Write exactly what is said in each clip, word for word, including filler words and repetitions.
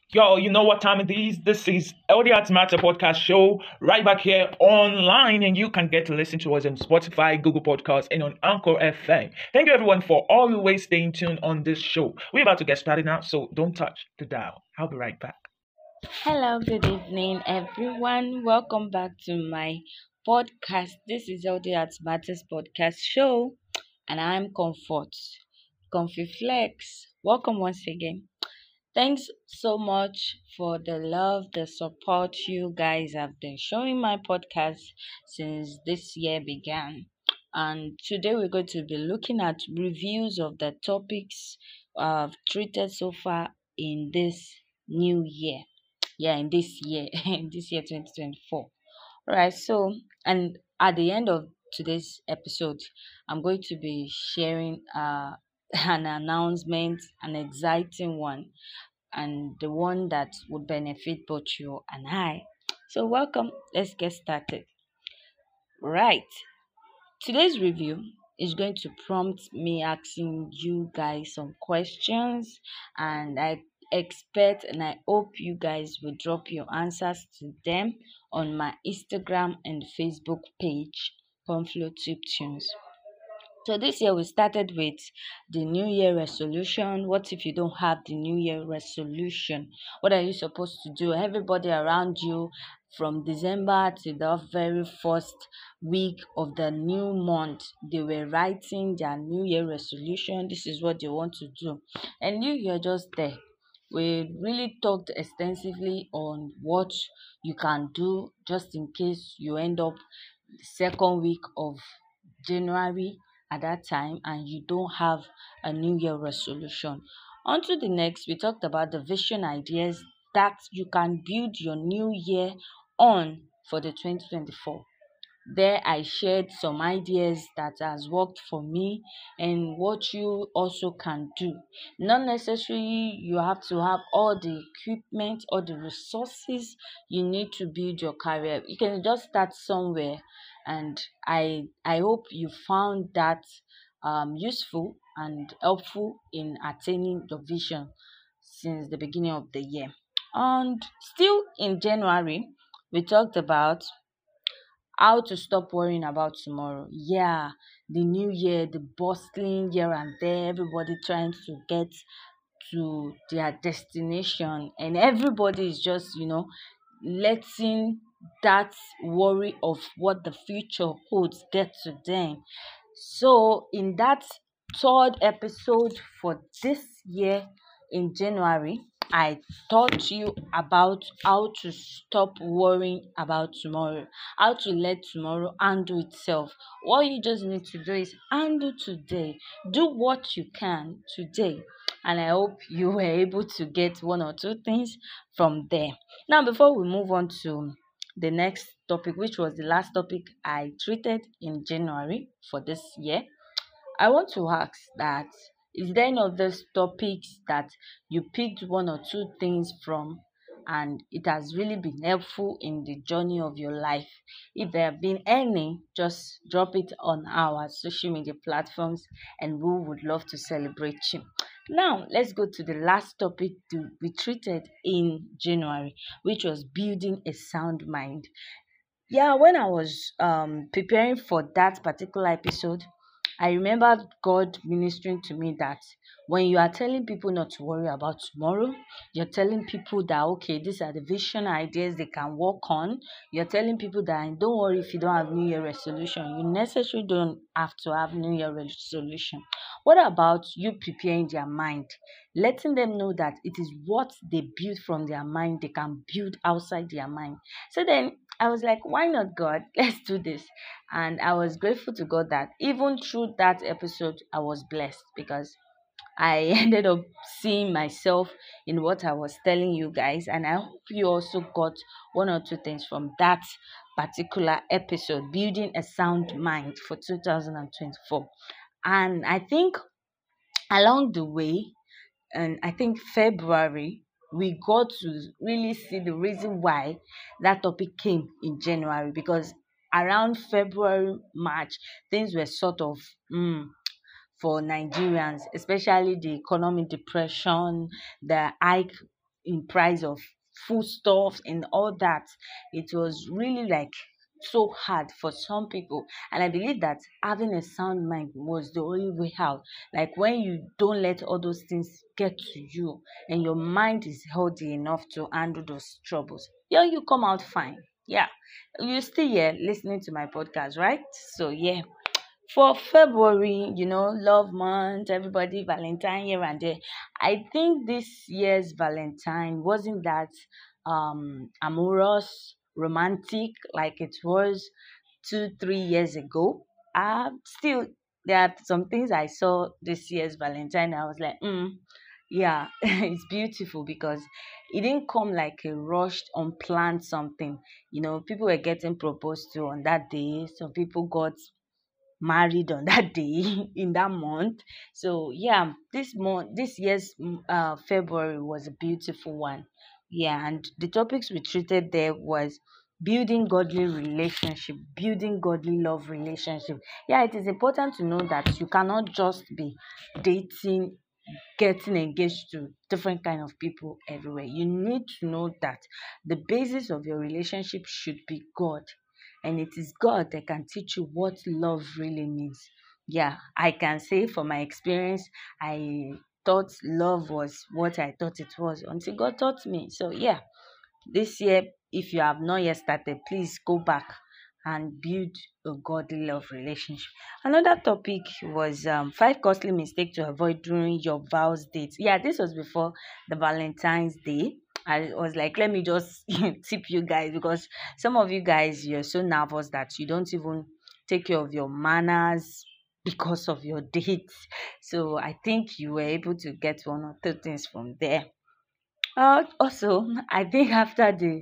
Yo, you know what time it is? This is L D Arts Matter podcast show right back here online, and you can get to listen to us on Spotify, Google Podcasts, and on Anchor F M. Thank you everyone for always staying tuned on this show. We're about to get started now, so don't touch the dial. I'll be right back. Hello, good evening, everyone. Welcome back to my podcast. This is L D Arts Matters podcast show, and I'm Comfort, Comfy Flex. Welcome once again. Thanks so much for the love, the support you guys have been showing my podcast since this year began. And today we're going to be looking at reviews of the topics I've treated so far in this new year. Yeah, in this year, in this year twenty twenty-four. All right, so and at the end of today's episode, I'm going to be sharing uh an announcement, an exciting one, and the one that would benefit both you and I. So, welcome. Let's get started. Right. Today's review is going to prompt me asking you guys some questions, and I expect and I hope you guys will drop your answers to them on my Instagram and Facebook page, Conflow Tube Tunes. So this year we started with the New Year resolution. What if you don't have the New Year resolution? What are you supposed to do? Everybody around you from December to the very first week of the new month, they were writing their New Year resolution. This is what they want to do. And you, you're just there. We really talked extensively on what you can do just in case you end up the second week of January at that time and you don't have a New Year resolution. On to the next, we talked about the vision ideas that you can build your new year on for the twenty twenty-four. There I shared some ideas that has worked for me and what you also can do. Not necessarily you have to have all the equipment or the resources you need to build your career. You can just start somewhere, and I I hope you found that um, useful and helpful in attaining your vision since the beginning of the year. And still in January, we talked about how to stop worrying about tomorrow. Yeah, the new year, the bustling here and there, everybody trying to get to their destination, and everybody is just, you know, letting that worry of what the future holds get to them. So, in that third episode for this year in January, I taught you about how to stop worrying about tomorrow, how to let tomorrow handle itself. What you just need to do is handle today. Do what you can today. And I hope you were able to get one or two things from there. Now, before we move on to the next topic, which was the last topic I treated in January for this year, I want to ask that is there any of those topics that you picked one or two things from and it has really been helpful in the journey of your life? If there have been any, just drop it on our social media platforms and we would love to celebrate you. Now, let's go to the last topic to be treated in January, which was building a sound mind. Yeah, when I was um preparing for that particular episode, I remember God ministering to me that when you are telling people not to worry about tomorrow, you're telling people that okay, these are the vision ideas they can work on. You're telling people that don't worry if you don't have New Year resolution. You necessarily don't have to have New Year resolution. What about you preparing their mind? Letting them know that it is what they build from their mind, they can build outside their mind. So then I was like, why not, God? Let's do this. And I was grateful to God that even through that episode, I was blessed because I ended up seeing myself in what I was telling you guys. And I hope you also got one or two things from that particular episode, Building a Sound Mind for two thousand twenty-four. And I think along the way, and I think February, we got to really see the reason why that topic came in January because around February, March, things were sort of mm, for Nigerians, especially the economic depression, the hike in price of foodstuffs and all that. It was really like so hard for some people, and I believe that having a sound mind was the only way out. Like when you don't let all those things get to you and your mind is healthy enough to handle those troubles, yeah, you come out fine. Yeah, you're still here listening to my podcast, right? So yeah, for February, you know, love month, everybody Valentine here and there. I think this year's Valentine wasn't that um amorous, romantic like it was two, three years ago. Uh still there are some things I saw this year's Valentine. I was like, mm, yeah, it's beautiful because it didn't come like a rushed, unplanned something. You know, people were getting proposed to on that day. Some people got married on that day in that month. So yeah, this month, this year's mm, uh, February was a beautiful one. Yeah, and the topics we treated there was building godly relationship, building godly love relationship. Yeah, it is important to know that you cannot just be dating, getting engaged to different kind of people everywhere. You need to know that the basis of your relationship should be God, and it is God that can teach you what love really means. Yeah, I can say from my experience, I thought love was what I thought it was until God taught me. So yeah, this year, if you have not yet started, please go back and build a godly love relationship. Another topic was um, five costly mistakes to avoid during your vows date. Yeah, this was before the Valentine's Day. I was like, let me just tip you guys, because some of you guys, you're so nervous that you don't even take care of your manners because of your dates. So I think you were able to get one or two things from there. Uh, also, I think after the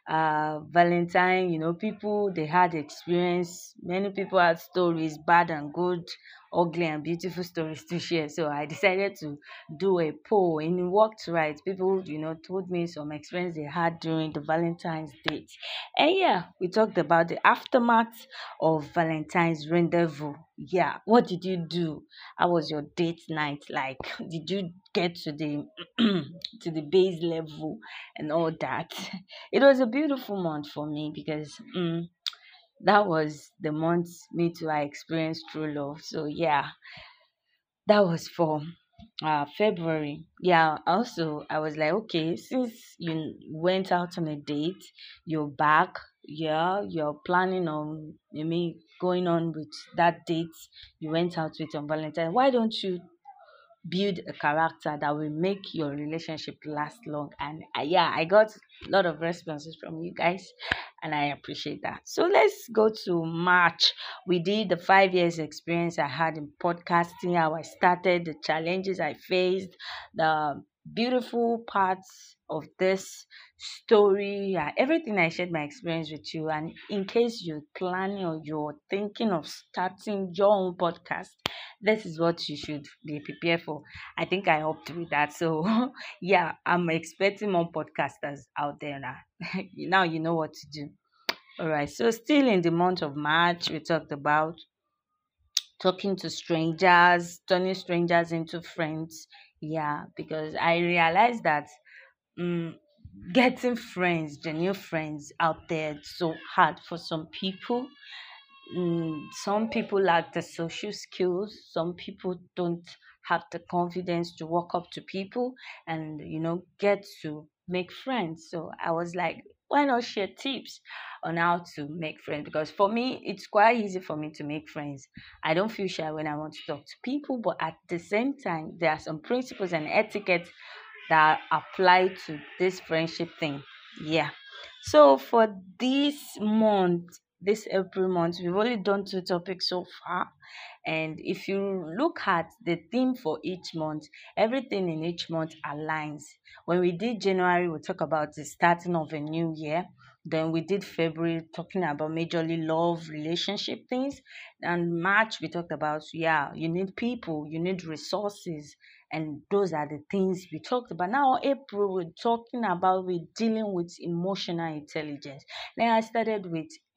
uh, Valentine, you know, people they had experience. Many people had stories, bad and good, ugly and beautiful stories to share. So I decided to do a poll, and it worked right. People, you know, told me some experience they had during the Valentine's date. And yeah, we talked about the aftermath of Valentine's rendezvous. Yeah, what did you do? How was your date night like? Did you get to the to the base level and all that? It was a beautiful month for me because mm, that was the month me too I experienced true love. So yeah, that was for uh February. Yeah, also I was like, okay, since you went out on a date, you're back, yeah, you're planning on you mean going on with that date you went out with on Valentine. Why don't you build a character that will make your relationship last long? And uh, yeah, I got a lot of responses from you guys, and I appreciate that. So let's go to March. We did the five years experience I had in podcasting, how I started, the challenges I faced, the beautiful parts of this story, yeah, everything. I shared my experience with you. And in case you're planning or you're thinking of starting your own podcast, this is what you should be prepared for. I think I helped with that. So yeah, I'm expecting more podcasters out there now. Now you know what to do. All right. So still in the month of March, we talked about talking to strangers, turning strangers into friends. Yeah, because I realized that um, getting friends, genuine friends out there, is so hard for some people. Mm, some people lack the social skills. Some people don't have the confidence to walk up to people and, you know, get to make friends. So I was like, why not share tips on how to make friends? Because for me, it's quite easy for me to make friends. I don't feel shy when I want to talk to people, but at the same time, there are some principles and etiquette that apply to this friendship thing. Yeah. So for this month, this April month, we've only done two topics so far. And if you look at the theme for each month, everything in each month aligns. When we did January, we talk about the starting of a new year. Then we did February talking about majorly love relationship things. And March we talked about, yeah, you need people, you need resources, and those are the things we talked about. Now April we're talking about we're dealing with emotional intelligence. Then I started with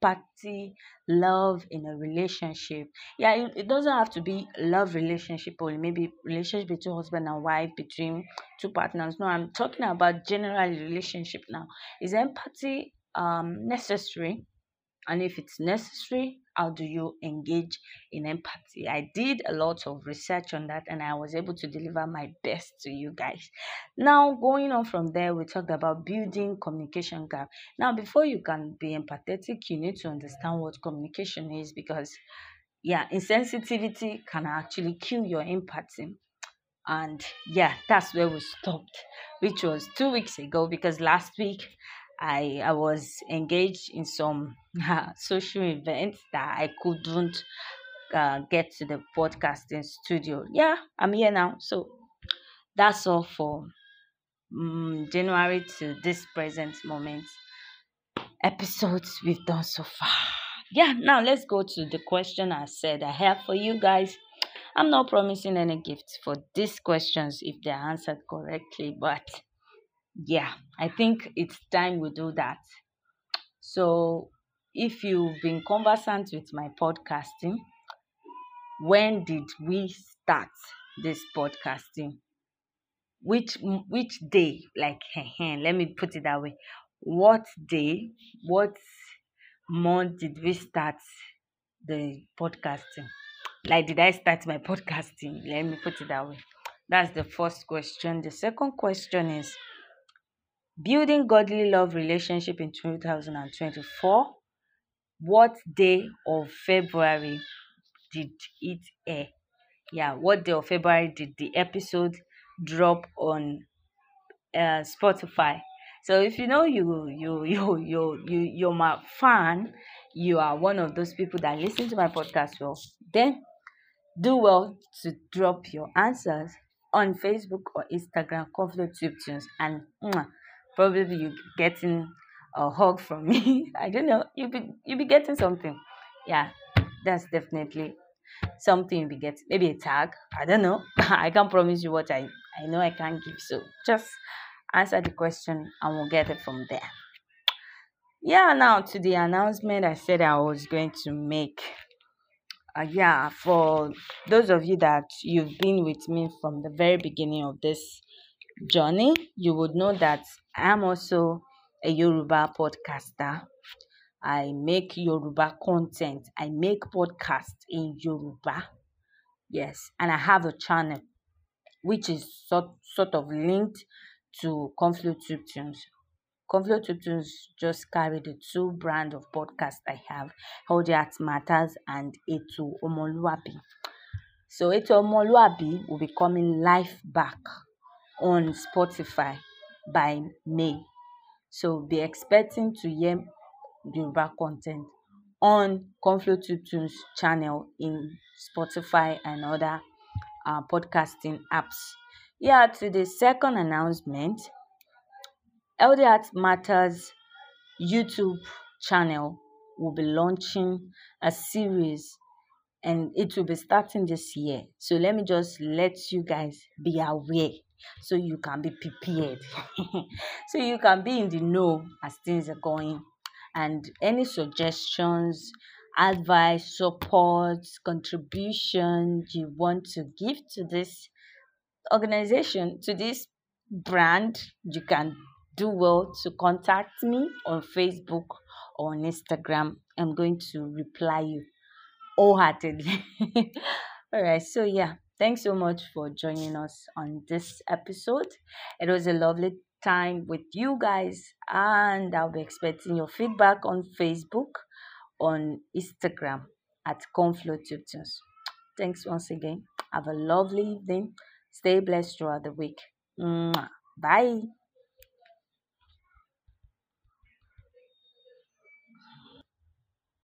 empathy, love in a relationship. Yeah, it, it doesn't have to be love relationship or maybe relationship between husband and wife, between two partners. No, I'm talking about general relationship now. Is empathy um necessary? And if it's necessary, how do you engage in empathy? I did a lot of research on that and I was able to deliver my best to you guys. Now, going on from there, we talked about building communication gap. Now, before you can be empathetic, you need to understand what communication is, because yeah, insensitivity can actually kill your empathy. And yeah, that's where we stopped, which was two weeks ago, because last week i i was engaged in some social events that I couldn't uh, get to the podcasting studio. Yeah, I'm here now. So that's all for um, January to this present moment episodes we've done so far. Yeah, now let's go to the question I said I have for you guys. I'm not promising any gifts for these questions if they're answered correctly, but yeah, I think it's time we do that. So, if you've been conversant with my podcasting, when did we start this podcasting? Which which day? Like, let me put it that way. What day? What month did we start the podcasting? Like, did I start my podcasting? Let me put it that way. That's the first question. The second question is building godly love relationship in two thousand twenty-four. What day of February did it air? Yeah, what day of February did the episode drop on uh, Spotify? So if you know you you you you you you're my fan, you are one of those people that listen to my podcast well, then do well to drop your answers on Facebook or Instagram, Conflict Tube Tunes, and mwah, probably you getting a hug from me. I don't know. You be you be getting something. Yeah, that's definitely something you be getting. Maybe a tag. I don't know. I can't promise you what I I know I can't give. So just answer the question and we'll get it from there. Yeah, now to the announcement I said I was going to make. Uh, yeah, for those of you that you've been with me from the very beginning of this journey, you would know that I'm also a Yoruba podcaster. I make Yoruba content. I make podcasts in Yoruba. Yes, and I have a channel which is sort sort of linked to Conflict Tube Tunes. Conflict Tube Tunes just carry the two brand of podcasts I have, How the Art Matters and Eto Omoluabi. So Eto Omoluabi will be coming live back on Spotify by May. So be expecting to hear Yoruba content on Conflict Tube Tunes channel in Spotify and other uh, podcasting apps. Yeah, to the second announcement, L D Art Matters YouTube channel will be launching a series and it will be starting this year. So let me just let you guys be aware so you can be prepared. So you can be in the know as things are going. And any suggestions, advice, support, contribution you want to give to this organization, to this brand, you can do well to contact me on Facebook or on Instagram. I'm going to reply you wholeheartedly. All right, so yeah, thanks so much for joining us on this episode. It was a lovely time with you guys, and I'll be expecting your feedback on Facebook, on Instagram at Conflict Tube Tunes. Thanks once again. Have a lovely evening. Stay blessed throughout the week. Mwah. Bye.